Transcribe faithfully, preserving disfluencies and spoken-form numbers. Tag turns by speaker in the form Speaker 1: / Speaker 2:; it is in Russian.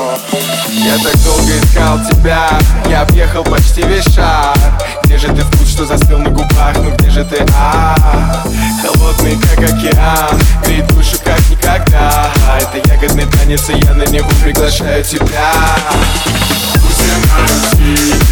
Speaker 1: Я так долго искал тебя, я объехал почти весь шар. Где же ты, вкус, что застыл на губах? Ну где же ты, а, холодный, как океан, греет душу, как никогда. Это ягодный танец, и я на него приглашаю тебя. Пусть я на